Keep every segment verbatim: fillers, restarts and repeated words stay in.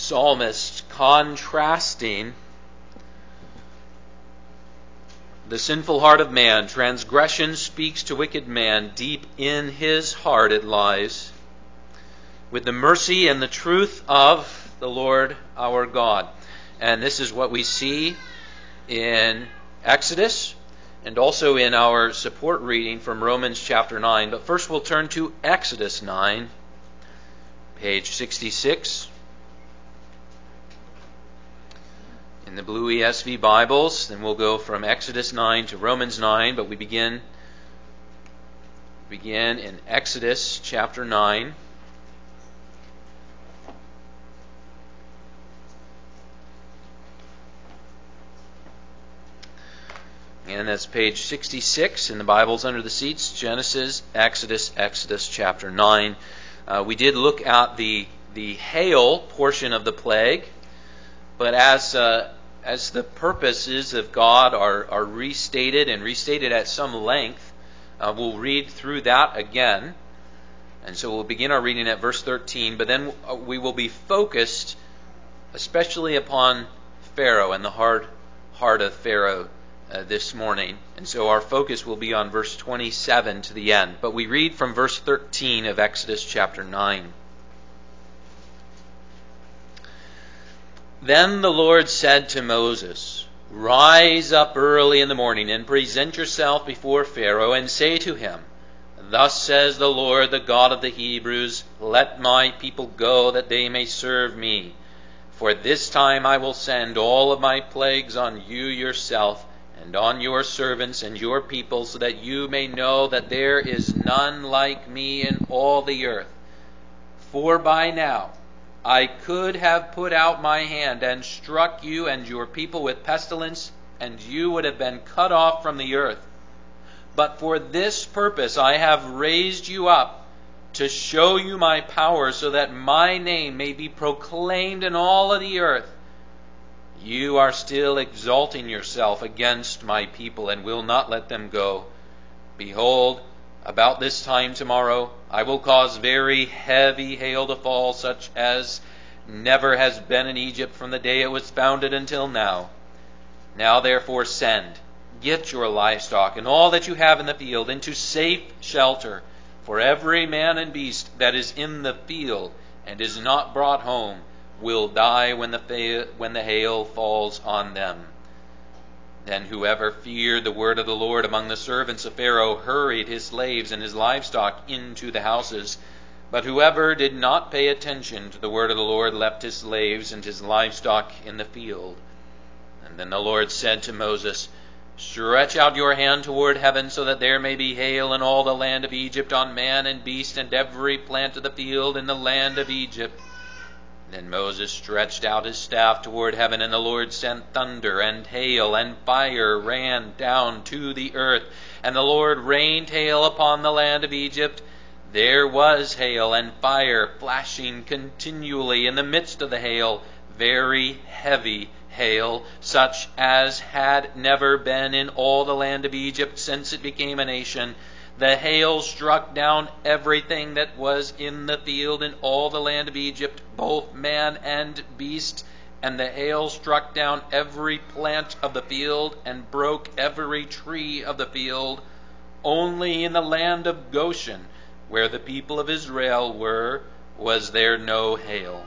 psalmist contrasting the sinful heart of man. Transgression speaks to wicked man. Deep in his heart it lies, with the mercy and the truth of the Lord our God. And this is what we see in Exodus and also in our support reading from Romans chapter nine. But first we'll turn to Exodus nine, page sixty-six. In the blue E S V Bibles, then we'll go from Exodus nine to Romans nine, but we begin begin in Exodus chapter nine. And that's page sixty-six in the Bibles under the seats. Genesis, Exodus, Exodus chapter nine. Uh, we did look at the the hail portion of the plague, but as uh, as the purposes of God are, are restated and restated at some length, uh, we'll read through that again. And so we'll begin our reading at verse thirteen, but then we will be focused especially upon Pharaoh and the hard heart of Pharaoh uh, this morning. And so our focus will be on verse twenty-seven to the end. But we read from verse thirteen of Exodus chapter nine. Then the Lord said to Moses, "Rise up early in the morning and present yourself before Pharaoh and say to him, Thus says the Lord, the God of the Hebrews, Let my people go that they may serve me. For this time I will send all of my plagues on you yourself and on your servants and your people, so that you may know that there is none like me in all the earth. For by now I could have put out my hand and struck you and your people with pestilence, and you would have been cut off from the earth. But for this purpose I have raised you up, to show you my power, so that my name may be proclaimed in all of the earth. You are still exalting yourself against my people, and will not let them go. Behold, about this time tomorrow I will cause very heavy hail to fall, such as never has been in Egypt from the day it was founded until now. Now therefore send, get your livestock and all that you have in the field into safe shelter, for every man and beast that is in the field and is not brought home will die when the fa- when the hail falls on them." Then whoever feared the word of the Lord among the servants of Pharaoh hurried his slaves and his livestock into the houses. But whoever did not pay attention to the word of the Lord left his slaves and his livestock in the field. And then the Lord said to Moses, "Stretch out your hand toward heaven, so that there may be hail in all the land of Egypt on man and beast and every plant of the field in the land of Egypt." Then Moses stretched out his staff toward heaven, and the Lord sent thunder and hail, and fire ran down to the earth. And the Lord rained hail upon the land of Egypt. There was hail and fire flashing continually in the midst of the hail, very heavy hail, such as had never been in all the land of Egypt since it became a nation. The hail struck down everything that was in the field in all the land of Egypt, both man and beast. And the hail struck down every plant of the field and broke every tree of the field. Only in the land of Goshen, where the people of Israel were, was there no hail.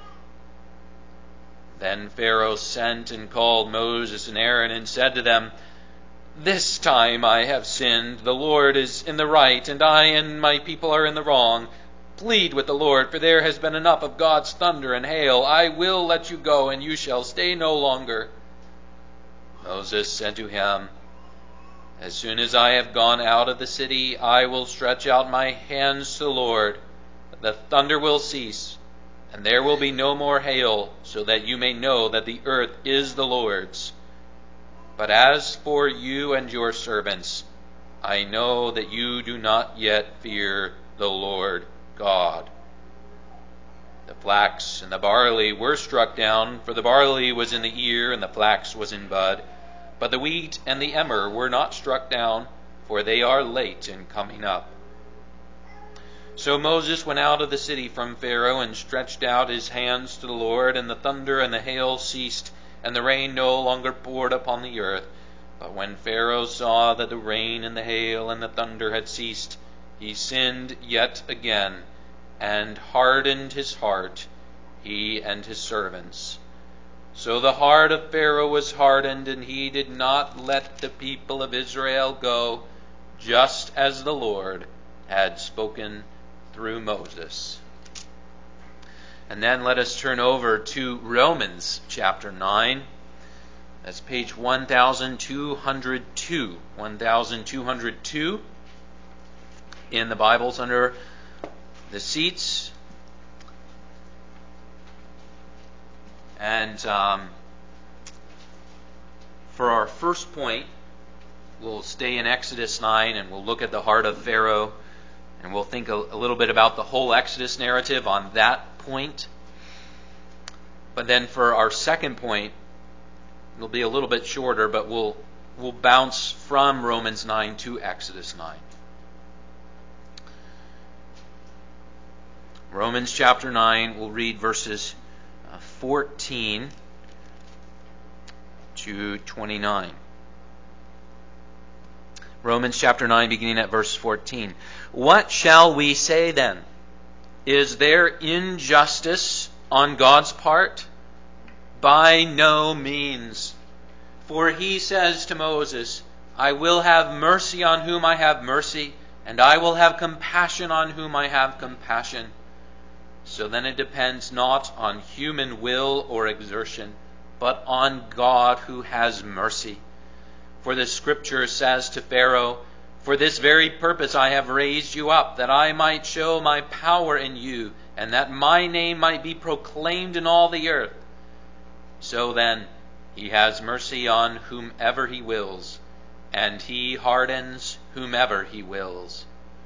Then Pharaoh sent and called Moses and Aaron and said to them, "This time I have sinned. The Lord is in the right, and I and my people are in the wrong. Plead with the Lord, for there has been enough of God's thunder and hail. I will let you go, and you shall stay no longer." Moses said to him, "As soon as I have gone out of the city, I will stretch out my hands to the Lord. The thunder will cease, and there will be no more hail, so that you may know that the earth is the Lord's. But as for you and your servants, I know that you do not yet fear the Lord God." The flax and the barley were struck down, for the barley was in the ear and the flax was in bud. But the wheat and the emmer were not struck down, for they are late in coming up. So Moses went out of the city from Pharaoh and stretched out his hands to the Lord, and the thunder and the hail ceased, and the rain no longer poured upon the earth. But when Pharaoh saw that the rain and the hail and the thunder had ceased, he sinned yet again, and hardened his heart, he and his servants. So the heart of Pharaoh was hardened, and he did not let the people of Israel go, just as the Lord had spoken through Moses. And then let us turn over to Romans chapter nine. That's page one thousand two hundred two. one thousand two hundred two in the Bibles under the seats. And um, for our first point, we'll stay in Exodus nine and we'll look at the heart of Pharaoh. And we'll think a, a little bit about the whole Exodus narrative on that point. But then for our second point, it'll be a little bit shorter, but we'll we'll bounce from Romans nine to Exodus nine. Romans chapter nine, we'll read verses fourteen to twenty-nine. Romans chapter nine, beginning at verse fourteen. What shall we say then? Is there injustice on God's part? By no means. For he says to Moses, I will have mercy on whom I have mercy, and I will have compassion on whom I have compassion. So then it depends not on human will or exertion, but on God who has mercy. For the Scripture says to Pharaoh, for this very purpose I have raised you up, that I might show my power in you, and that my name might be proclaimed in all the earth. So then, he has mercy on whomever he wills, and he hardens whomever he wills.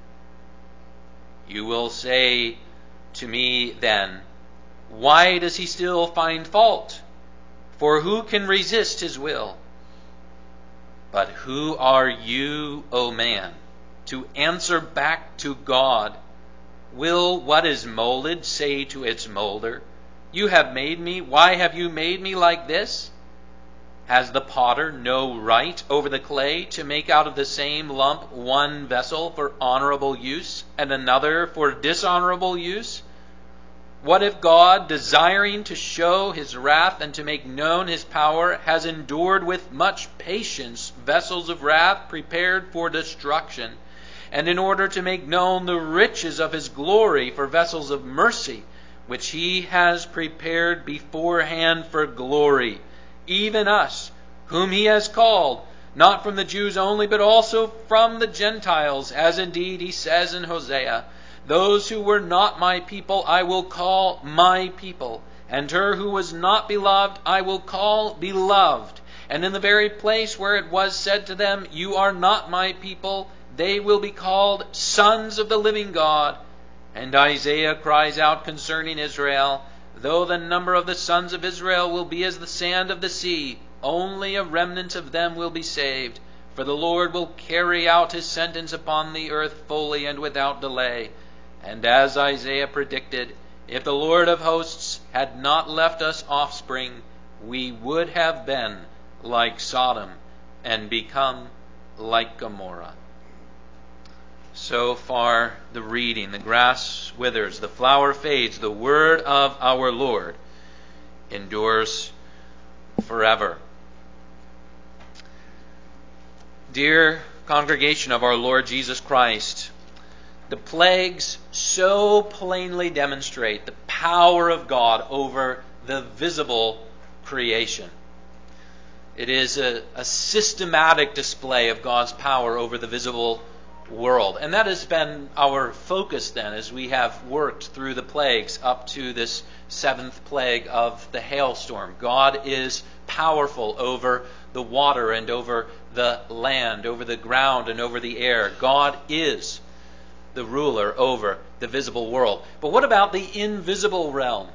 You will say to me then, why does he still find fault? For who can resist his will? But who are you, O man, to answer back to God? Will what is molded say to its molder, you have made me, why have you made me like this? Has the potter no right over the clay to make out of the same lump one vessel for honorable use and another for dishonorable use? What if God, desiring to show his wrath and to make known his power, has endured with much patience vessels of wrath prepared for destruction, and in order to make known the riches of his glory for vessels of mercy, which he has prepared beforehand for glory, even us, whom he has called, not from the Jews only, but also from the Gentiles, as indeed he says in Hosea, those who were not my people I will call my people, and her who was not beloved I will call beloved. And in the very place where it was said to them, you are not my people, they will be called sons of the living God. And Isaiah cries out concerning Israel, though the number of the sons of Israel will be as the sand of the sea, only a remnant of them will be saved. For the Lord will carry out his sentence upon the earth fully and without delay. And as Isaiah predicted, if the Lord of hosts had not left us offspring, we would have been like Sodom and become like Gomorrah. So far the reading. The grass withers, the flower fades, the word of our Lord endures forever. Dear congregation of our Lord Jesus Christ, the plagues so plainly demonstrate the power of God over the visible creation. It is a, a systematic display of God's power over the visible world. And that has been our focus then as we have worked through the plagues up to this seventh plague of the hailstorm. God is powerful over the water and over the land, over the ground and over the air. God is the ruler over the visible world. But what about the invisible realm?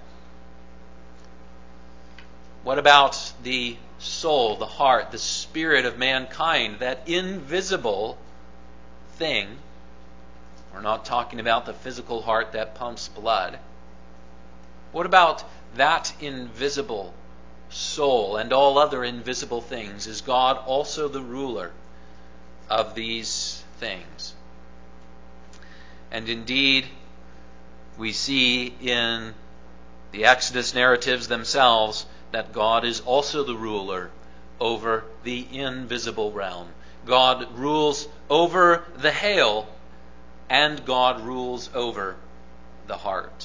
What about the soul, the heart, the spirit of mankind, that invisible thing We're not talking about the physical heart that pumps blood. What about that invisible soul and all other invisible things? Is God also the ruler of these things? And indeed, we see in the Exodus narratives themselves that God is also the ruler over the invisible realm. God rules over the hail, and God rules over the heart.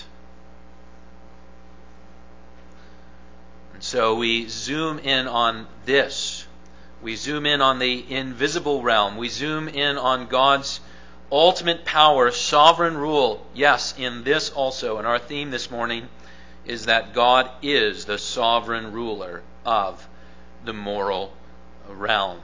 And so we zoom in on this. We zoom in on the invisible realm. We zoom in on God's ultimate power, sovereign rule. Yes, in this also. And our theme this morning is that God is the sovereign ruler of the moral realm.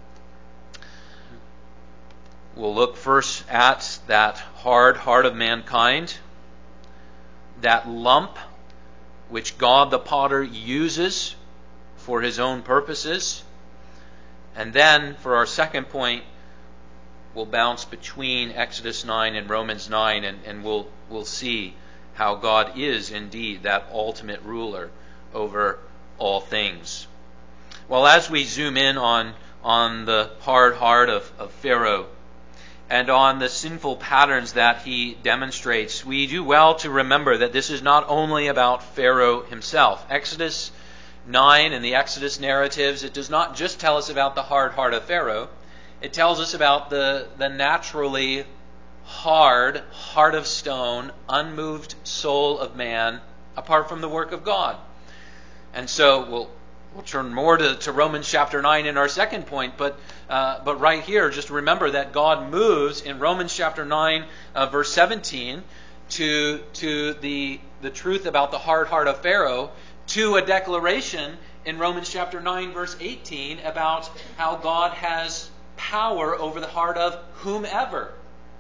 We'll look first at that hard heart of mankind, that lump which God the potter uses for his own purposes. And then, for our second point, we'll bounce between Exodus nine and Romans nine, and, and we'll, we'll see how God is indeed that ultimate ruler over all things. Well, as we zoom in on, on the hard heart of, of Pharaoh, and on the sinful patterns that he demonstrates, we do well to remember that this is not only about Pharaoh himself. Exodus nine and the Exodus narratives, it does not just tell us about the hard heart of Pharaoh. It tells us about the, the naturally hard, heart of stone, unmoved soul of man apart from the work of God. And so we'll We'll turn more to, to Romans chapter nine in our second point, but uh, but right here, just remember that God moves in Romans chapter nine, uh, verse seventeen, to to the the truth about the hard heart of Pharaoh, to a declaration in Romans chapter nine, verse eighteen, about how God has power over the heart of whomever.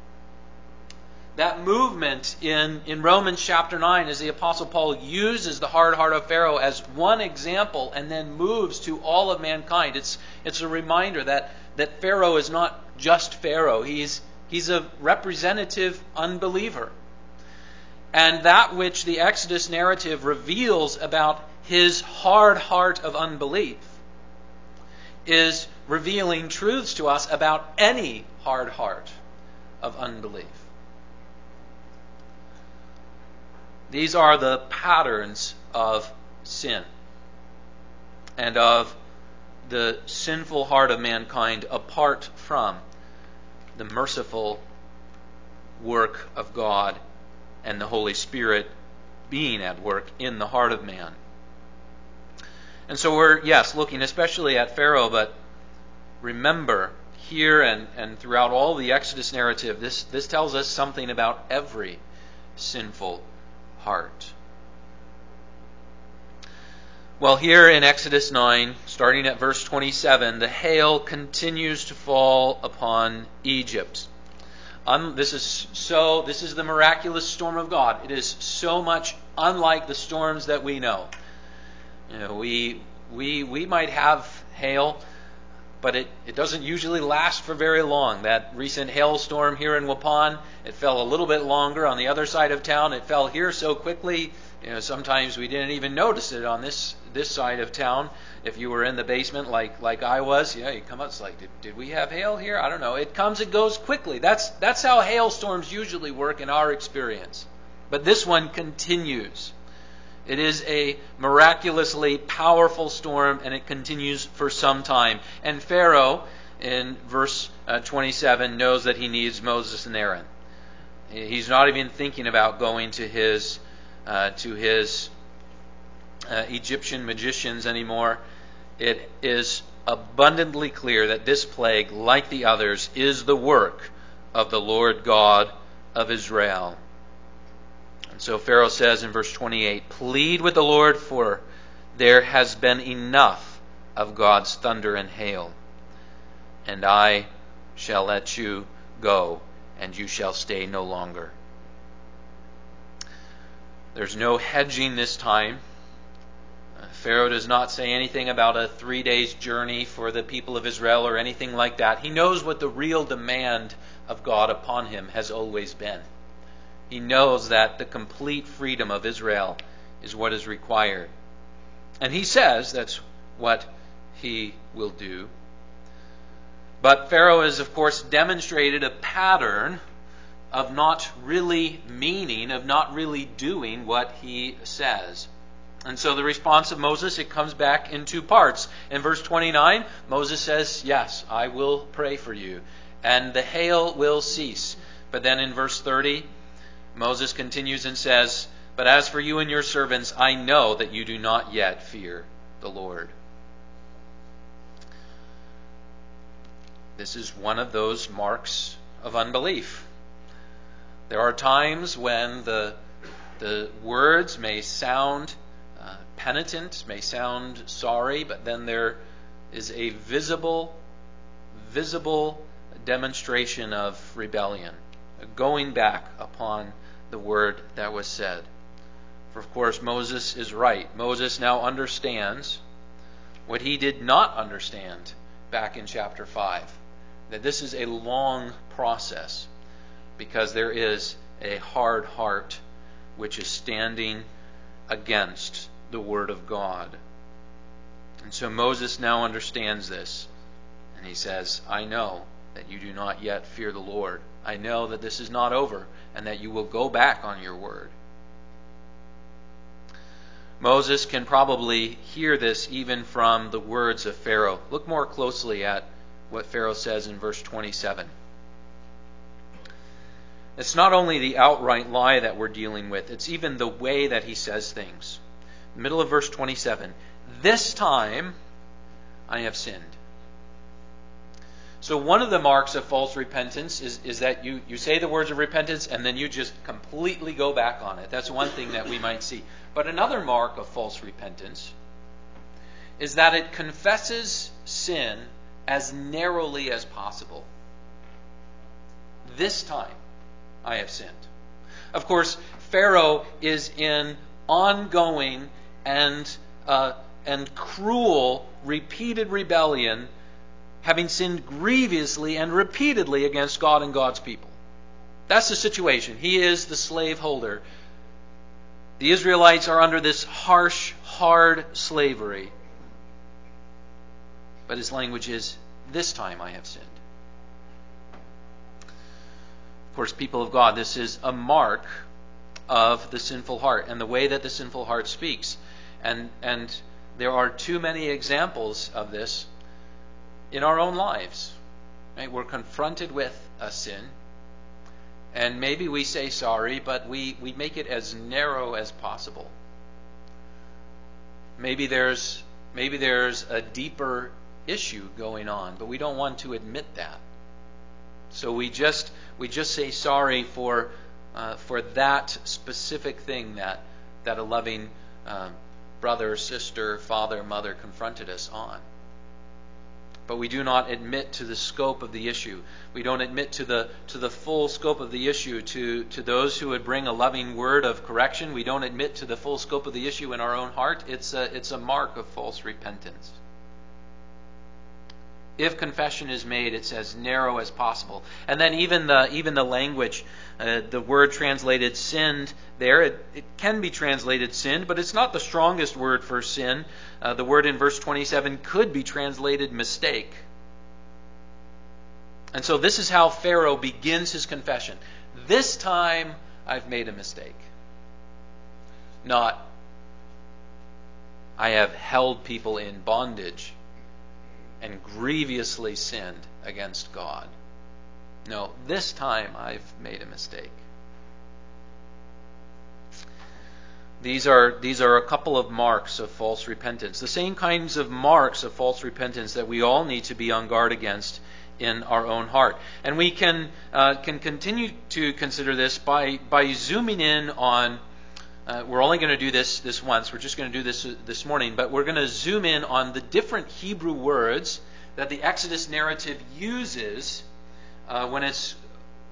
That movement in, in Romans chapter nine, as the Apostle Paul uses the hard heart of Pharaoh as one example and then moves to all of mankind. It's it's a reminder that, that Pharaoh is not just Pharaoh. He's, he's a representative unbeliever. And that which the Exodus narrative reveals about his hard heart of unbelief is revealing truths to us about any hard heart of unbelief. These are the patterns of sin and of the sinful heart of mankind apart from the merciful work of God and the Holy Spirit being at work in the heart of man. And so we're, yes, looking especially at Pharaoh, but remember here and, and throughout all the Exodus narrative, this, this tells us something about every sinful heart. Well, here in Exodus nine, starting at verse twenty-seven, the hail continues to fall upon Egypt. Um, this is so. This is the miraculous storm of God. It is so much unlike the storms that we know. You know, we we we might have hail, but it, it doesn't usually last for very long. That recent hailstorm here in Waupun, it fell a little bit longer on the other side of town. It fell here so quickly, you know, sometimes we didn't even notice it on this this side of town. If you were in the basement like like I was, yeah, you come up, it's like, did, did we have hail here? I don't know. It comes and goes quickly. That's that's how hailstorms usually work in our experience. But this one continues. It is a miraculously powerful storm, and it continues for some time. And Pharaoh, in verse uh, twenty-seven, knows that he needs Moses and Aaron. He's not even thinking about going to his uh, to his uh, Egyptian magicians anymore. It is abundantly clear that this plague, like the others, is the work of the Lord God of Israel. And so Pharaoh says in verse twenty-eight, "Plead with the Lord, for there has been enough of God's thunder and hail, and I shall let you go, and you shall stay no longer." There's no hedging this time. Pharaoh does not say anything about a three days journey for the people of Israel or anything like that. He knows what the real demand of God upon him has always been. He knows that the complete freedom of Israel is what is required. And he says that's what he will do. But Pharaoh has, of course, demonstrated a pattern of not really meaning, of not really doing what he says. And so the response of Moses, it comes back in two parts. In verse twenty-nine, Moses says, yes, I will pray for you, and the hail will cease. But then in verse thirty, Moses continues and says, but as for you and your servants, I know that you do not yet fear the Lord. This is one of those marks of unbelief. There are times when the, the words may sound uh, penitent, may sound sorry, but then there is a visible, visible demonstration of rebellion, going back upon the word that was said. For of course Moses is right. Moses now understands what he did not understand back in chapter five. That this is a long process because there is a hard heart which is standing against the word of God. And so Moses now understands this. And he says, I know that you do not yet fear the Lord. I know that this is not over and that you will go back on your word. Moses can probably hear this even from the words of Pharaoh. Look more closely at what Pharaoh says in verse twenty-seven. It's not only the outright lie that we're dealing with, it's even the way that he says things. Middle of verse twenty-seven. This time I have sinned. So one of the marks of false repentance is, is that you, you say the words of repentance and then you just completely go back on it. That's one thing that we might see. But another mark of false repentance is that it confesses sin as narrowly as possible. This time I have sinned. Of course, Pharaoh is in ongoing and uh, and cruel, repeated rebellion, having sinned grievously and repeatedly against God and God's people. That's the situation. He is the slaveholder. The Israelites are under this harsh, hard slavery. But his language is, this time I have sinned. Of course, people of God, this is a mark of the sinful heart and the way that the sinful heart speaks. And, and there are too many examples of this in our own lives. Right? We're confronted with a sin, and maybe we say sorry, but we, we make it as narrow as possible. Maybe there's maybe there's a deeper issue going on, but we don't want to admit that. So we just we just say sorry for uh, for that specific thing that that a loving uh, brother, sister, father, mother confronted us on. But we do not admit to the scope of the issue. We don't admit to the to the full scope of the issue to, to those who would bring a loving word of correction. We don't admit to the full scope of the issue in our own heart. It's a, it's a mark of false repentance. If confession is made, it's as narrow as possible. And then even the even the language, uh, the word translated sinned there, it, it can be translated sinned, but it's not the strongest word for sin. Uh, the word in verse twenty-seven could be translated mistake. And so this is how Pharaoh begins his confession. This time I've made a mistake. Not, I have held people in bondage and grievously sinned against God. No, this time I've made a mistake. These are these are a couple of marks of false repentance. The same kinds of marks of false repentance that we all need to be on guard against in our own heart. And we can uh, can continue to consider this by by zooming in on. Uh, we're only going to do this this once. We're just going to do this this morning, but we're going to zoom in on the different Hebrew words that the Exodus narrative uses uh, when it's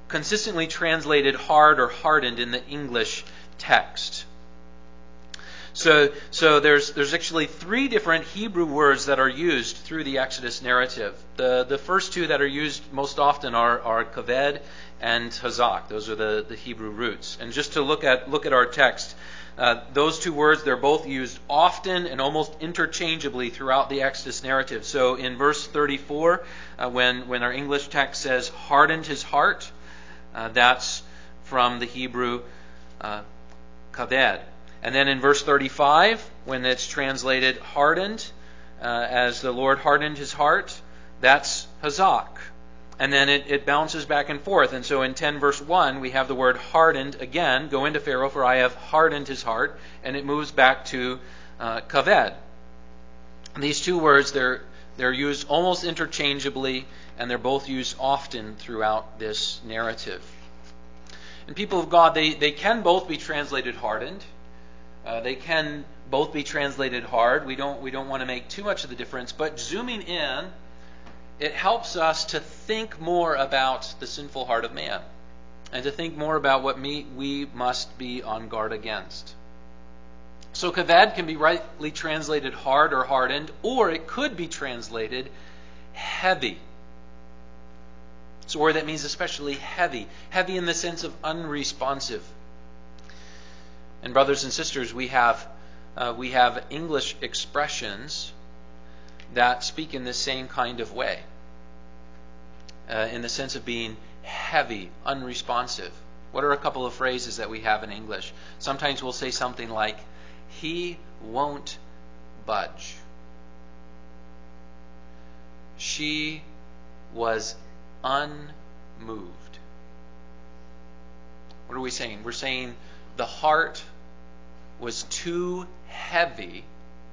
consistently translated hard or hardened in the English text. So, so there's there's actually three different Hebrew words that are used through the Exodus narrative. The the first two that are used most often are are kaved and hazak. Those are the, the Hebrew roots. And just to look at look at our text, uh, those two words, they're both used often and almost interchangeably throughout the Exodus narrative. So in verse thirty-four, uh, when when our English text says hardened his heart, uh, that's from the Hebrew uh, kaved. And then in verse thirty-five, when it's translated hardened, uh, as the Lord hardened his heart, that's hazak. And then it, it bounces back and forth. And so in ten verse one, we have the word hardened again. Go into Pharaoh, for I have hardened his heart. And it moves back to uh, kaved. And these two words, they're, they're used almost interchangeably, and they're both used often throughout this narrative. And people of God, they, they can both be translated hardened. Uh, they can both be translated hard. We don't we don't want to make too much of the difference. But zooming in, it helps us to think more about the sinful heart of man, and to think more about what me, we must be on guard against. So kaved can be rightly translated hard or hardened, or it could be translated heavy. It's a word that means especially heavy. Heavy in the sense of unresponsive. And brothers and sisters, we have uh, we have English expressions that speak in the same kind of way, uh, in the sense of being heavy, unresponsive. What are a couple of phrases that we have in English? Sometimes we'll say something like, "He won't budge." "She was unmoved." What are we saying? We're saying the heart was too heavy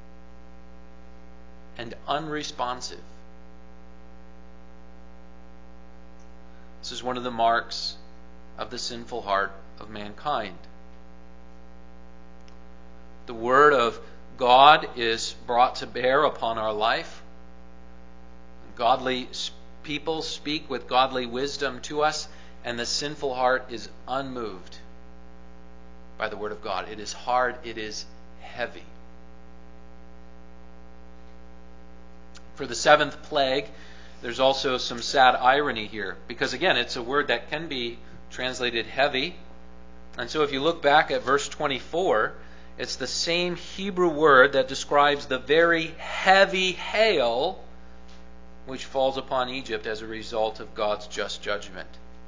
and unresponsive. This is one of the marks of the sinful heart of mankind. The word of God is brought to bear upon our life. Godly people speak with godly wisdom to us, and the sinful heart is unmoved by the word of God. It is hard, it is heavy. For the seventh plague, there's also some sad irony here, because again, it's a word that can be translated heavy. And so if you look back at verse twenty-four, it's the same Hebrew word that describes the very heavy hail which falls upon Egypt as a result of God's just judgment.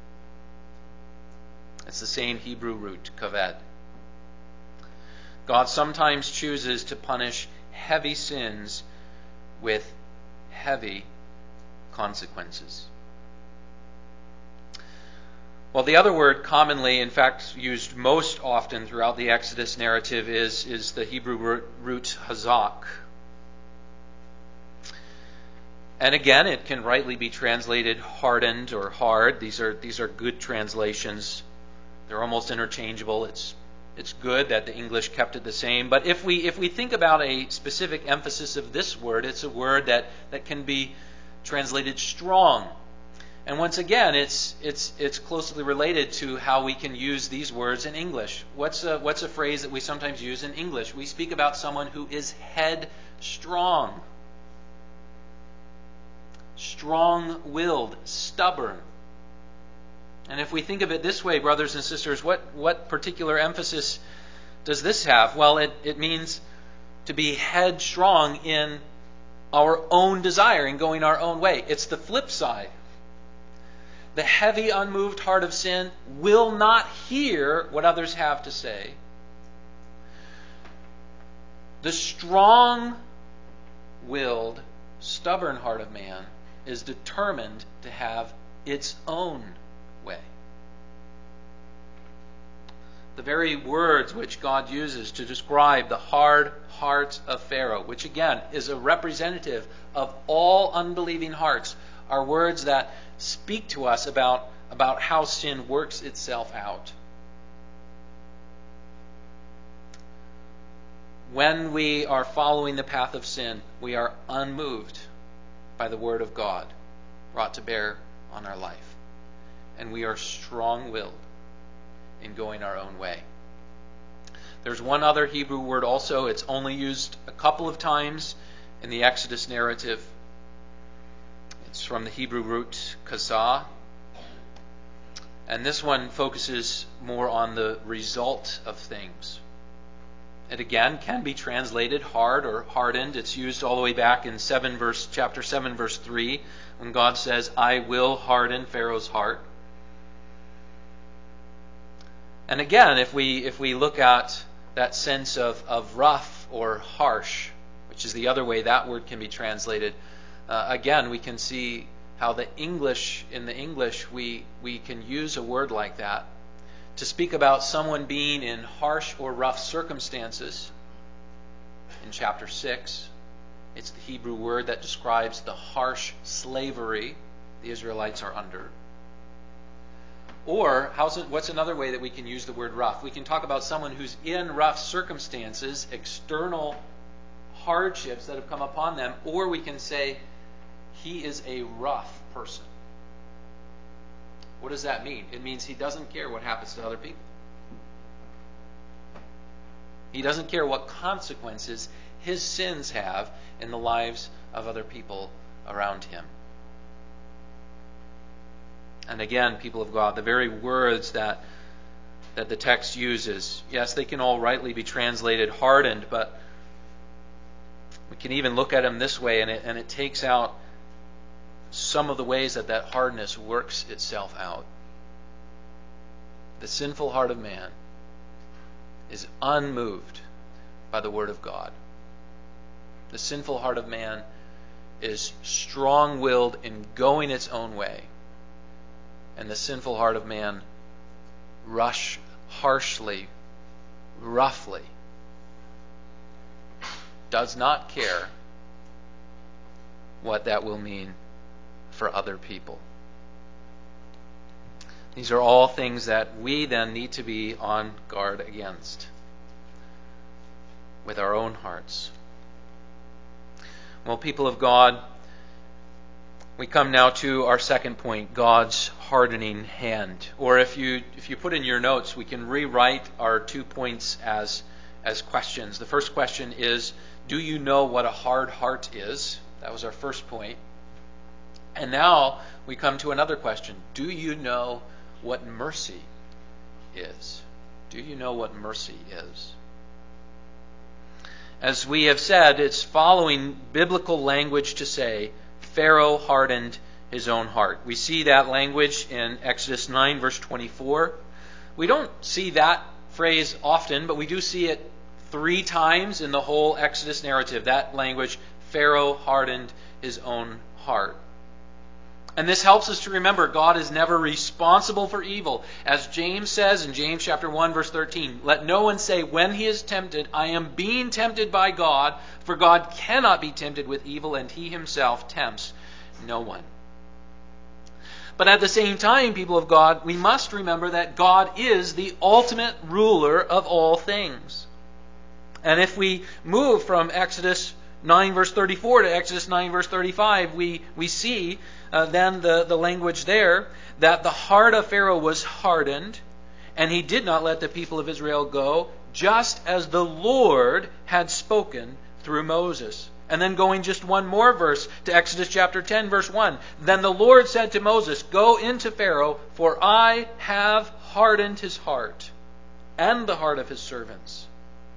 It's the same Hebrew root, kaved. God sometimes chooses to punish heavy sins with heavy consequences. Well, the other word commonly, in fact, used most often throughout the Exodus narrative is, is the Hebrew root, root hazak. And again, it can rightly be translated hardened or hard. These are these are good translations. They're almost interchangeable. It's it's good that the English kept it the same. But if we if we think about a specific emphasis of this word, it's a word that, that can be translated strong. And once again, it's it's it's closely related to how we can use these words in English. What's a what's a phrase that we sometimes use in English? We speak about someone who is headstrong, strong-willed, stubborn. And if we think of it this way, brothers and sisters, what, what particular emphasis does this have? Well, it, it means to be headstrong in our own desire, in going our own way. It's the flip side. The heavy, unmoved heart of sin will not hear what others have to say. The strong-willed, stubborn heart of man is determined to have its own way. The very words which God uses to describe the hard heart of Pharaoh, which again is a representative of all unbelieving hearts, are words that speak to us about, about how sin works itself out. When we are following the path of sin, we are unmoved by the word of God brought to bear on our life. And we are strong-willed in going our own way. There's one other Hebrew word also. It's only used a couple of times in the Exodus narrative. It's from the Hebrew root kasah. And this one focuses more on the result of things. It again can be translated hard or hardened. It's used all the way back in seven verse, chapter seven, verse three, when God says, I will harden Pharaoh's heart. And again, if we if we look at that sense of, of rough or harsh, which is the other way that word can be translated, uh, again, we can see how the English, in the English, we, we can use a word like that to speak about someone being in harsh or rough circumstances. In chapter six, it's the Hebrew word that describes the harsh slavery the Israelites are under. Or, how's it, what's another way that we can use the word rough? We can talk about someone who's in rough circumstances, external hardships that have come upon them, or we can say he is a rough person. What does that mean? It means he doesn't care what happens to other people. He doesn't care what consequences his sins have in the lives of other people around him. And again, people of God, the very words that that the text uses, yes, they can all rightly be translated hardened, but we can even look at them this way, and it, and it takes out some of the ways that that hardness works itself out. The sinful heart of man is unmoved by the Word of God. The sinful heart of man is strong-willed in going its own way. And the sinful heart of man rush harshly, roughly, does not care what that will mean for other people. These are all things that we then need to be on guard against with our own hearts. Well, people of God, we come now to our second point, God's hardening hand. Or if you if you put in your notes, we can rewrite our two points as as questions. The first question is, do you know what a hard heart is? That was our first point. And now we come to another question. Do you know what mercy is? Do you know what mercy is? As we have said, it's following biblical language to say, Pharaoh hardened his own heart. We see that language in Exodus nine, verse twenty-four. We don't see that phrase often, but we do see it three times in the whole Exodus narrative. That language, Pharaoh hardened his own heart. And this helps us to remember God is never responsible for evil. As James says in James chapter one, verse thirteen, let no one say when he is tempted, I am being tempted by God, for God cannot be tempted with evil, and he himself tempts no one. But at the same time, people of God, we must remember that God is the ultimate ruler of all things. And if we move from Exodus nine, verse thirty-four to Exodus nine, verse thirty-five, we, we see uh, then the, the language there that the heart of Pharaoh was hardened, and he did not let the people of Israel go, just as the Lord had spoken through Moses. And then going just one more verse to Exodus chapter ten, verse one. Then the Lord said to Moses, go into Pharaoh, for I have hardened his heart and the heart of his servants.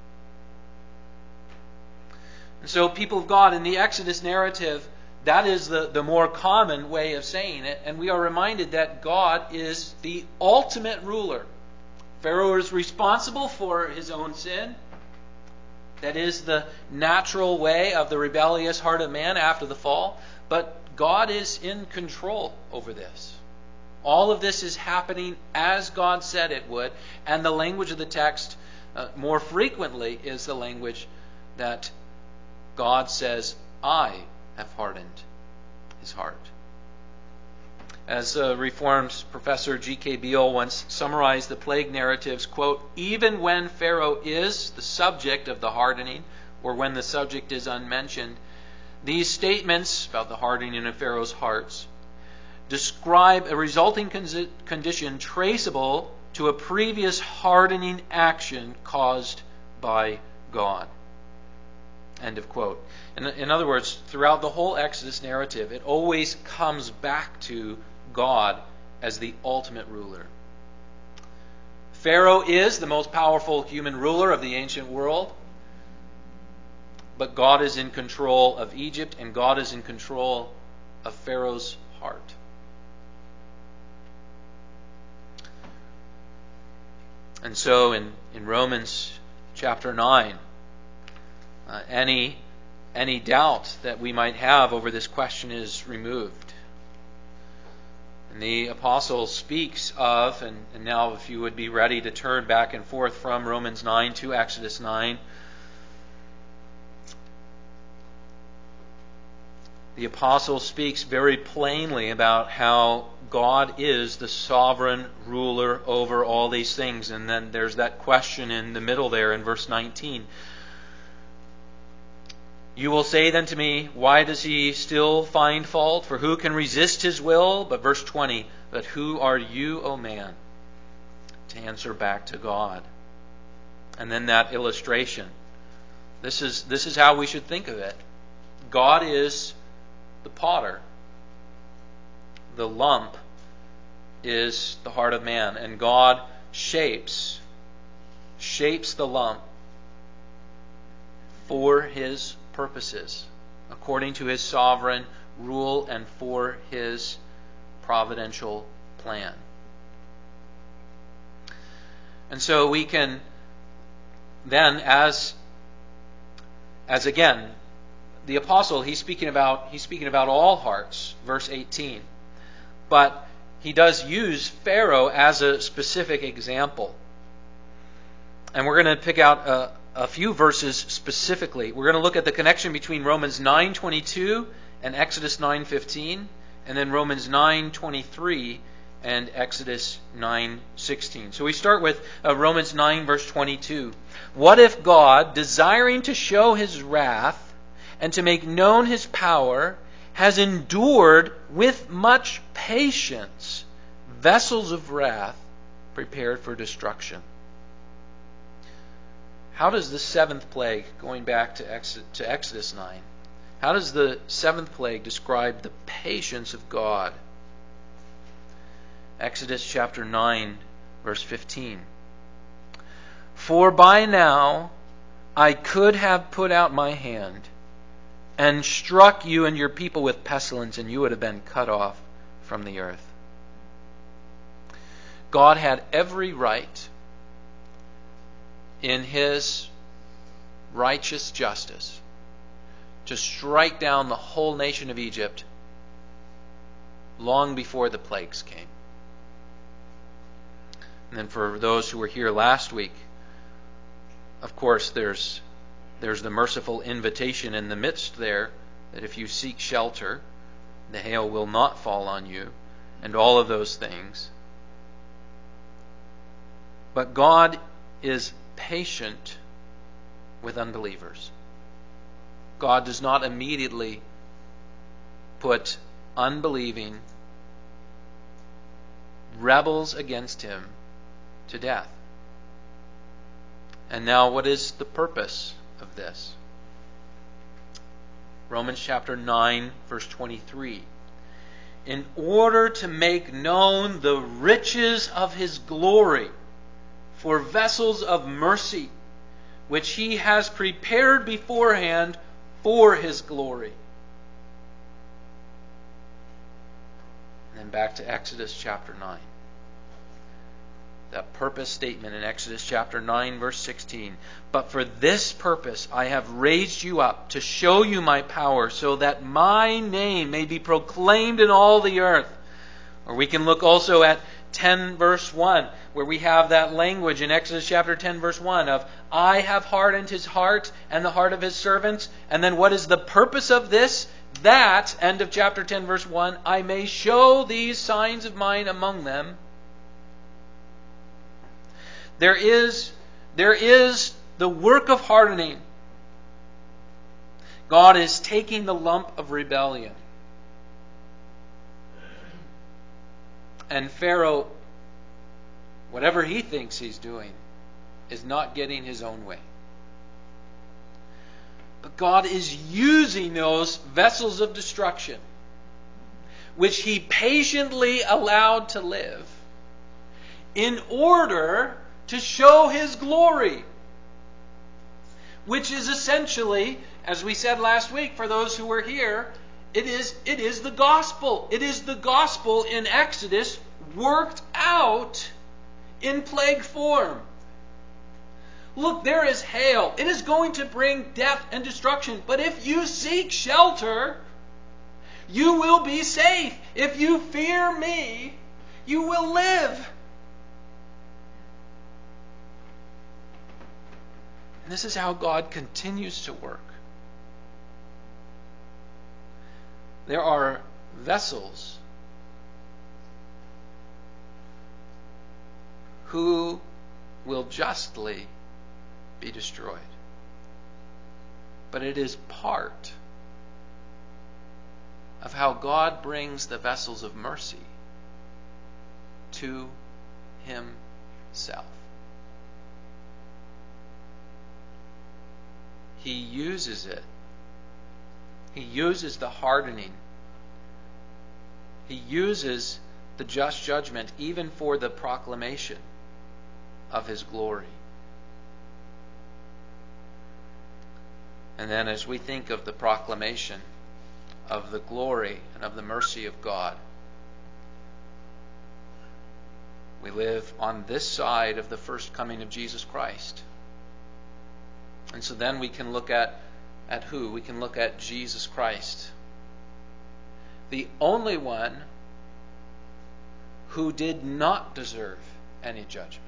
And so, people of God, in the Exodus narrative, that is the, the more common way of saying it. And we are reminded that God is the ultimate ruler. Pharaoh is responsible for his own sin. That is the natural way of the rebellious heart of man after the fall. But God is in control over this. All of this is happening as God said it would. And the language of the text uh, more frequently is the language that God says, I have hardened his heart. As a Reformed professor G K Beale once summarized the plague narratives, quote, even when Pharaoh is the subject of the hardening, or when the subject is unmentioned, these statements about the hardening of Pharaoh's hearts describe a resulting condition traceable to a previous hardening action caused by God. End of quote. In, in other words, throughout the whole Exodus narrative, it always comes back to God as the ultimate ruler. Pharaoh is the most powerful human ruler of the ancient world, but God is in control of Egypt, and God is in control of Pharaoh's heart. And so in, in Romans chapter nine, uh, any, any doubt that we might have over this question is removed. And the apostle speaks of, and, and now if you would be ready to turn back and forth from Romans nine to Exodus nine, the apostle speaks very plainly about how God is the sovereign ruler over all these things. And then there's that question in the middle there in verse nineteen. You will say then to me, why does he still find fault? For who can resist his will? But verse twenty, but who are you, O man, to answer back to God? And then that illustration. This is, this is how we should think of it. God is the potter. The lump is the heart of man, and God shapes shapes the lump for his purposes, according to his sovereign rule and for his providential plan. And so we can then, as as again, the apostle, he's speaking about he's speaking about all hearts, verse eighteen. But he does use Pharaoh as a specific example. And we're going to pick out a, a few verses specifically. We're going to look at the connection between Romans nine twenty-two and Exodus nine fifteen, and then Romans nine twenty-three and Exodus nine sixteen. So we start with uh, Romans nine verse twenty-two. What if God, desiring to show his wrath and to make known his power, has endured with much patience vessels of wrath prepared for destruction? How does the seventh plague, going back to Exodus, to Exodus nine, how does the seventh plague describe the patience of God? Exodus chapter nine, verse fifteen. For by now I could have put out my hand and struck you and your people with pestilence, and you would have been cut off from the earth. God had every right in his righteous justice to strike down the whole nation of Egypt long before the plagues came. And then for those who were here last week, of course, there's There's the merciful invitation in the midst there that if you seek shelter, the hail will not fall on you, and all of those things. But God is patient with unbelievers. God does not immediately put unbelieving rebels against him to death. And now, what is the purpose of this? Romans chapter nine, verse twenty-three. In order to make known the riches of his glory for vessels of mercy, which he has prepared beforehand for his glory. And then back to Exodus chapter nine. That purpose statement in Exodus chapter nine, verse sixteen. But for this purpose I have raised you up to show you my power, so that my name may be proclaimed in all the earth. Or we can look also at ten verse one, where we have that language in Exodus chapter ten verse one of, I have hardened his heart and the heart of his servants. And then what is the purpose of this? That, end of chapter ten verse one, I may show these signs of mine among them. There is, there is the work of hardening. God is taking the lump of rebellion. And Pharaoh, whatever he thinks he's doing, is not getting his own way. But God is using those vessels of destruction, which He patiently allowed to live, in order to show His glory, which is essentially, as we said last week for those who were here, it is, it is the gospel. It is the gospel in Exodus worked out in plague form. Look, there is hail. It is going to bring death and destruction. But if you seek shelter, you will be safe. If you fear me, you will live. And this is how God continues to work. There are vessels who will justly be destroyed. But it is part of how God brings the vessels of mercy to Himself. He uses it. He uses the hardening. He uses the just judgment even for the proclamation of His glory. And then as we think of the proclamation of the glory and of the mercy of God, we live on this side of the first coming of Jesus Christ. And so then we can look at, at who? We can look at Jesus Christ, the only one who did not deserve any judgment.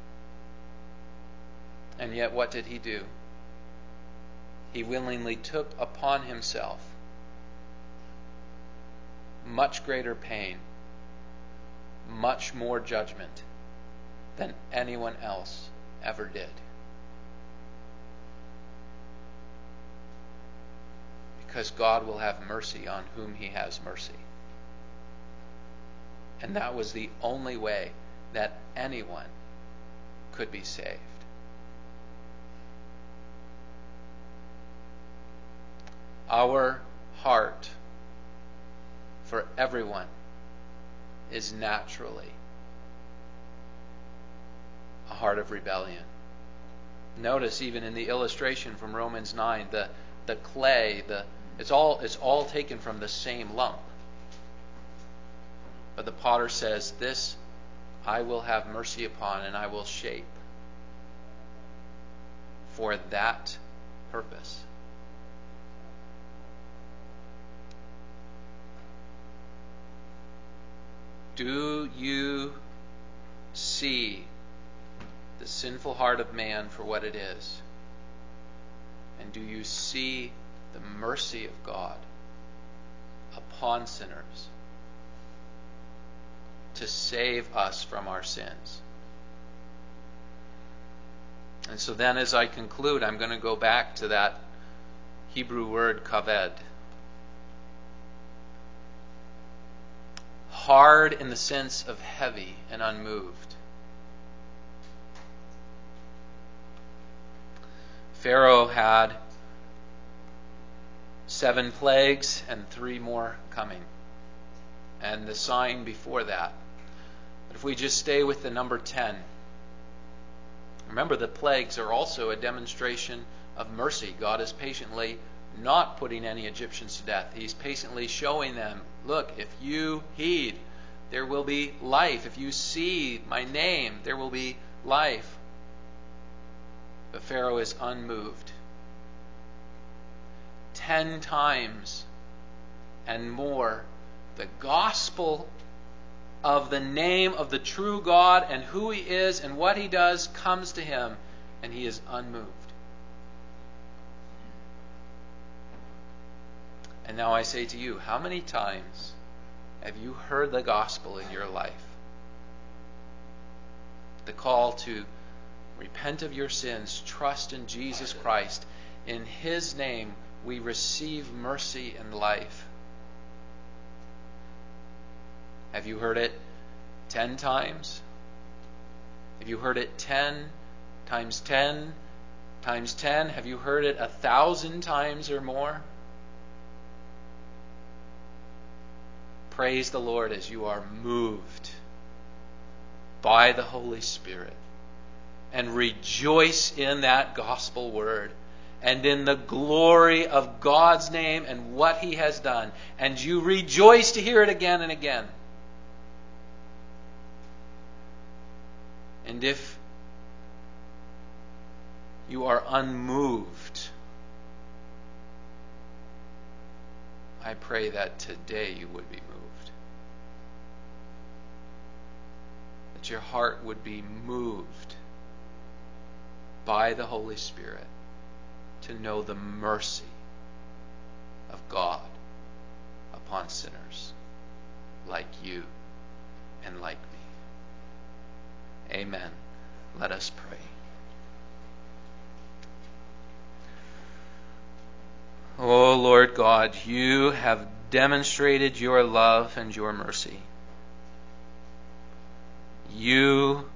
And yet what did He do? He willingly took upon Himself much greater pain, much more judgment than anyone else ever did. Because God will have mercy on whom He has mercy. And that was the only way that anyone could be saved. Our heart for everyone is naturally a heart of rebellion. Notice even in the illustration from Romans nine, the, the clay, the it's all it's all taken from the same lump. But the potter says, "This I will have mercy upon, and I will shape for that purpose." Do you see the sinful heart of man for what it is? And do you see the mercy of God upon sinners to save us from our sins? And so then as I conclude, I'm going to go back to that Hebrew word kaved. Hard in the sense of heavy and unmoved. Pharaoh had seven plagues and three more coming. And the sign before that. But if we just stay with the number ten, remember the plagues are also a demonstration of mercy. God is patiently not putting any Egyptians to death. He's patiently showing them, look, if you heed, there will be life. If you see my name, there will be life. But Pharaoh is unmoved. Ten times and more, the gospel of the name of the true God and who He is and what He does comes to him, and he is unmoved. And now I say to you, how many times have you heard the gospel in your life? The call to repent of your sins, trust in Jesus Christ. In His name we receive mercy and life. Have you heard it ten times? Have you heard it ten times ten times ten? Have you heard it a thousand times or more? Praise the Lord as you are moved by the Holy Spirit, and rejoice in that gospel word and in the glory of God's name and what He has done. And you rejoice to hear it again and again. And if you are unmoved, I pray that today you would be moved. That your heart would be moved by the Holy Spirit to know the mercy of God upon sinners like you and like me. Amen. Let us pray. O Lord God, you have demonstrated your love and your mercy. You